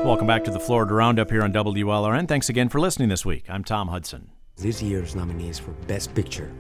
Welcome back to the Florida Roundup here on WLRN. Thanks again for listening this week. I'm Tom Hudson. This year's nominees for Best Picture.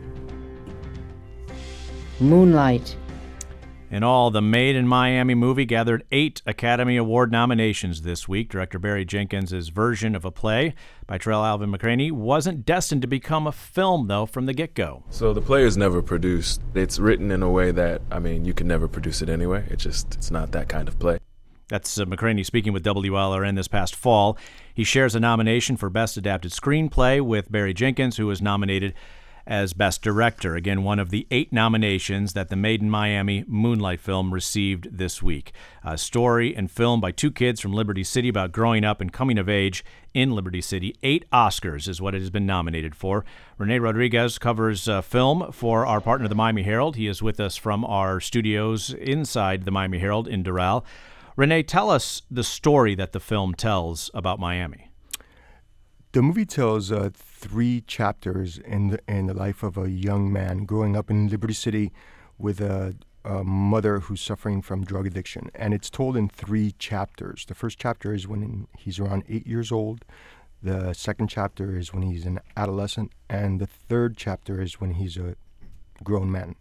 Moonlight. In all, the Made in Miami movie gathered 8 Academy Award nominations this week. Director Barry Jenkins' version of a play by Terrell Alvin McCraney wasn't destined to become a film, though, from the get-go. So the play is never produced. It's written in a way that, you can never produce it anyway. It's not that kind of play. That's McCraney speaking with WLRN this past fall. He shares a nomination for Best Adapted Screenplay with Barry Jenkins, who was nominated as Best Director. Again, one of the 8 nominations that the Made in Miami Moonlight film received this week. A story and film by 2 kids from Liberty City about growing up and coming of age in Liberty City. 8 Oscars is what it has been nominated for. Rene Rodriguez covers film for our partner, the Miami Herald. He is with us from our studios inside the Miami Herald in Doral. Rene, tell us the story that the film tells about Miami. The movie tells 3 chapters in the life of a young man growing up in Liberty City with a mother who's suffering from drug addiction. And it's told in 3 chapters. The first chapter is when he's around 8 years old. The second chapter is when he's an adolescent. And the third chapter is when he's a grown man.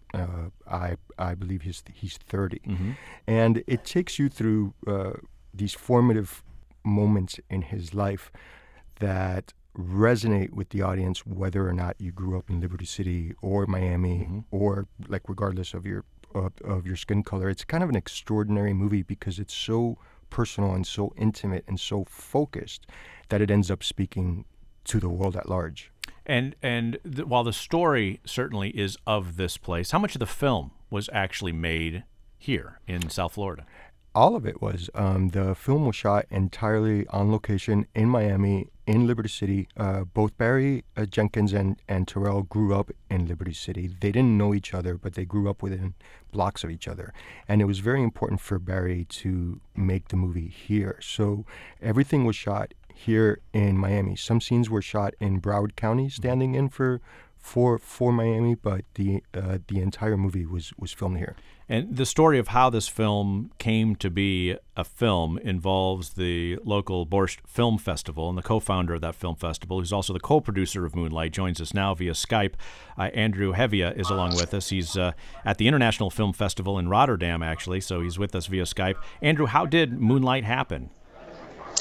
I believe he's 30. Mm-hmm. And it takes you through these formative moments in his life that resonate with the audience, whether or not you grew up in Liberty City or Miami, mm-hmm. or regardless of your skin color. It's kind of an extraordinary movie because it's so personal and so intimate and so focused that it ends up speaking to the world at large. And while the story certainly is of this place, how much of the film was actually made here in South Florida? All of it was. The film was shot entirely on location in Miami, in Liberty City. Both Barry Jenkins and Terrell grew up in Liberty City. They didn't know each other, but they grew up within blocks of each other. And it was very important for Barry to make the movie here. So everything was shot here in Miami. Some scenes were shot in Broward County, standing in for Miami, but the entire movie was filmed here. And the story of how this film came to be a film involves the local Borscht Film Festival, and the co-founder of that film festival, who's also the co-producer of Moonlight, joins us now via Skype. Andrew Hevia is along with us. He's at the International Film Festival in Rotterdam, actually, so he's with us via Skype. Andrew, how did Moonlight happen?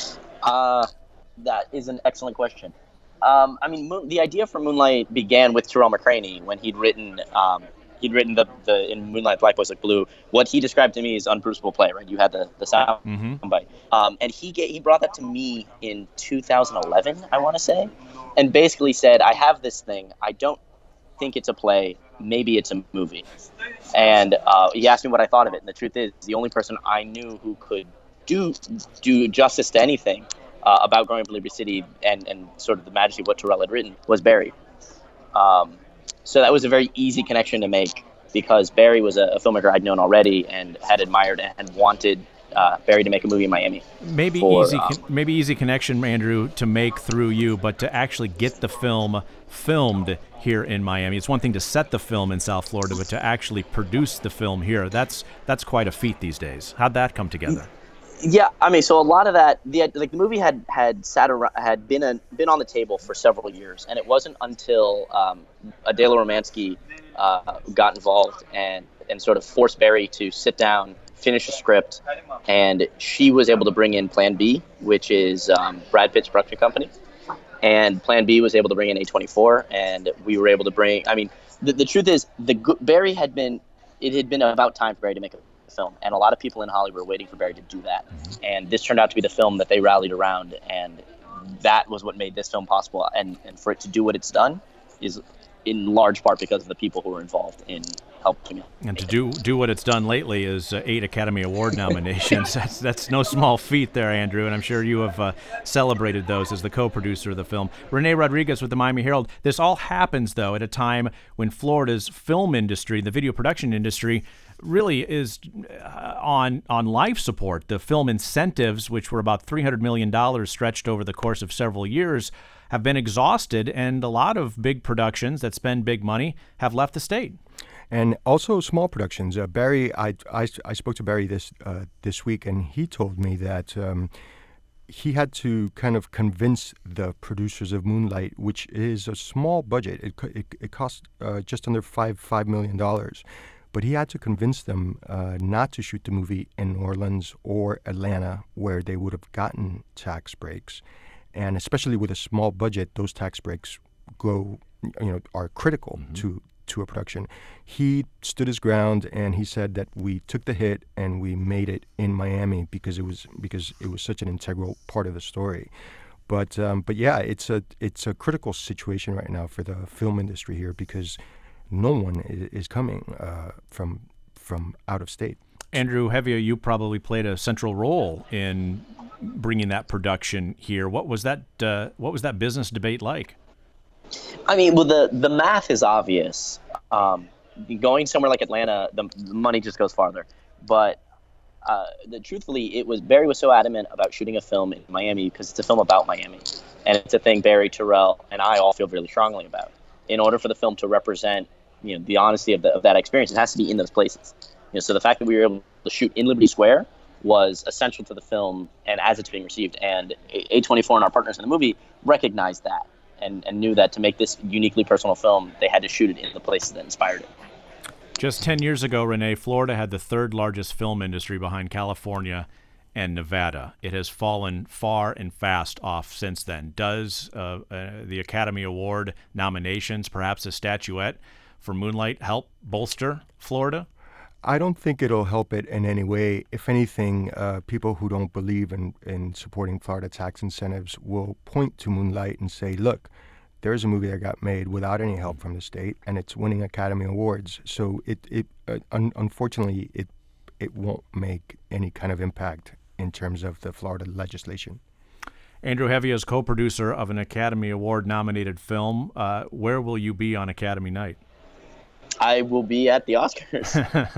That is an excellent question. The idea for Moonlight began with Terrell McCraney when he'd written the in Moonlight Black Boys Look Blue. What he described to me is unproducible play, right? You had the sound mm-hmm. bite, and he brought that to me in 2011, I want to say, and basically said, I have this thing. I don't think it's a play. Maybe it's a movie. And he asked me what I thought of it, and the truth is, the only person I knew who could do justice to anything about growing up in Liberty City and sort of the majesty of what Terrell had written was Barry. So that was a very easy connection to make because Barry was a filmmaker I'd known already and had admired and wanted Barry to make a movie in Miami. Maybe easy connection, Andrew, to make through you, but to actually get the film filmed here in Miami. It's one thing to set the film in South Florida, but to actually produce the film here, that's quite a feat these days. How'd that come together? Yeah, so a lot of that, the movie had been on the table for several years, and it wasn't until Adela Romansky got involved and sort of forced Barry to sit down, finish a script, and she was able to bring in Plan B, which is Brad Pitt's production company, and Plan B was able to bring in A24, and we were able to bring. The truth is, it had been about time for Barry to make a film, and a lot of people in Hollywood were waiting for Barry to do that, and this turned out to be the film that they rallied around, and that was what made this film possible, and for it to do what it's done is in large part because of the people who were involved in helping it. And to do what it's done lately is 8 Academy Award nominations. That's no small feat there, Andrew, and I'm sure you have celebrated those as the co-producer of the film. Rene Rodriguez with the Miami Herald. This all happens, though, at a time when Florida's film industry, the video production industry, really is on life support. The film incentives, which were about $300 million stretched over the course of several years, have been exhausted, and a lot of big productions that spend big money have left the state. And also small productions. Barry, I spoke to Barry this week, and he told me that he had to kind of convince the producers of Moonlight, which is a small budget. It cost just under $5 million. But he had to convince them not to shoot the movie in New Orleans or Atlanta, where they would have gotten tax breaks. And especially with a small budget, those tax breaks are critical to a production. He stood his ground, and he said that we took the hit and we made it in Miami because it was such an integral part of the story. But yeah, it's a critical situation right now for the film industry here because no one is coming from out of state. Andrew Hevia, you probably played a central role in bringing that production here. What was that business debate like? I mean, well, the math is obvious. Going somewhere like Atlanta, the money just goes farther. But truthfully, Barry was so adamant about shooting a film in Miami because it's a film about Miami, and it's a thing Barry, Terrell, and I all feel really strongly about. In order for the film to represent, the honesty of that experience, it has to be in those places. So the fact that we were able to shoot in Liberty Square was essential to the film and as it's being received. And A24 and our partners in the movie recognized that and knew that to make this uniquely personal film, they had to shoot it in the places that inspired it. Just 10 years ago, Renee, Florida had the third largest film industry behind California and Nevada. It has fallen far and fast off since then. Does the Academy Award nominations, perhaps a statuette for Moonlight, help bolster Florida? I don't think it'll help it in any way. If anything, people who don't believe in supporting Florida tax incentives will point to Moonlight and say, look, there's a movie that got made without any help from the state, and it's winning Academy Awards. So unfortunately, it won't make any kind of impact in terms of the Florida legislation. Andrew Hevia is co-producer of an Academy Award-nominated film. Where will you be on Academy Night? I will be at the Oscars.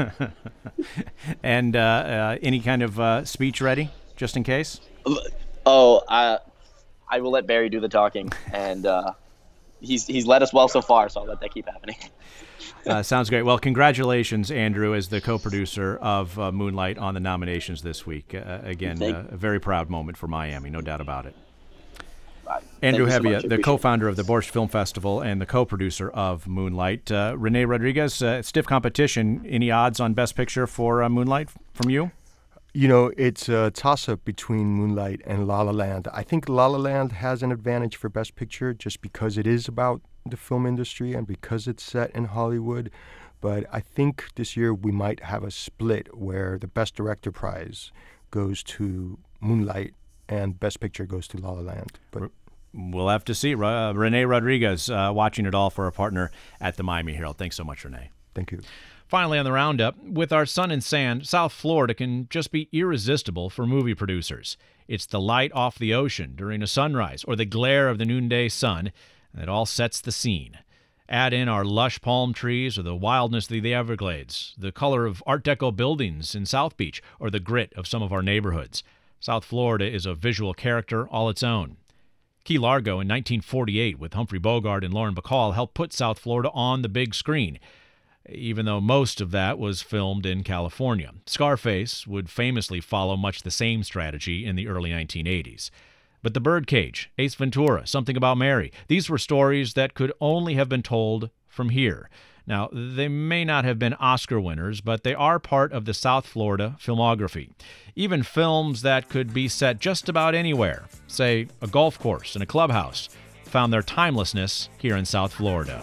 And any kind of speech ready, just in case? I will let Barry do the talking, and he's led us well so far, so I'll let that keep happening. Sounds great. Well, congratulations, Andrew, as the co-producer of Moonlight on the nominations this week. Again, a very proud moment for Miami, no doubt about it. Andrew Hevia, the co-founder of the Borscht Film Festival and the co-producer of Moonlight. Renee Rodriguez, stiff competition. Any odds on Best Picture for Moonlight from you? It's a toss-up between Moonlight and La La Land. I think La La Land has an advantage for Best Picture just because it is about the film industry and because it's set in Hollywood. But I think this year we might have a split where the Best Director prize goes to Moonlight and Best Picture goes to La La Land. But we'll have to see. Renee Rodriguez watching it all for our partner at the Miami Herald. Thanks so much, Renee. Thank you. Finally on the roundup, with our sun and sand, South Florida can just be irresistible for movie producers. It's the light off the ocean during a sunrise or the glare of the noonday sun that all sets the scene. Add in our lush palm trees or the wildness of the Everglades, the color of Art Deco buildings in South Beach, or the grit of some of our neighborhoods. South Florida is a visual character all its own. Key Largo in 1948 with Humphrey Bogart and Lauren Bacall helped put South Florida on the big screen, even though most of that was filmed in California. Scarface would famously follow much the same strategy in the early 1980s. But The Birdcage, Ace Ventura, Something About Mary, these were stories that could only have been told from here. Now, they may not have been Oscar winners, but they are part of the South Florida filmography. Even films that could be set just about anywhere, say a golf course and a clubhouse, found their timelessness here in South Florida.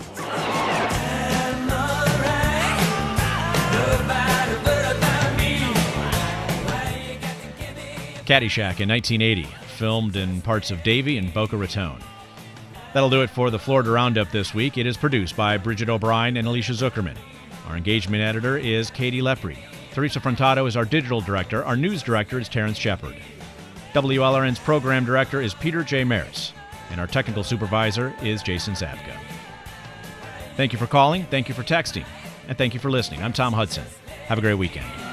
Caddyshack in 1980, filmed in parts of Davie and Boca Raton. That'll do it for the Florida Roundup this week. It is produced by Bridget O'Brien and Alicia Zuckerman. Our engagement editor is Katie Lepre. Teresa Frontato is our digital director. Our news director is Terrence Shepard. WLRN's program director is Peter J. Maris. And our technical supervisor is Jason Zabka. Thank you for calling, thank you for texting, and thank you for listening. I'm Tom Hudson. Have a great weekend.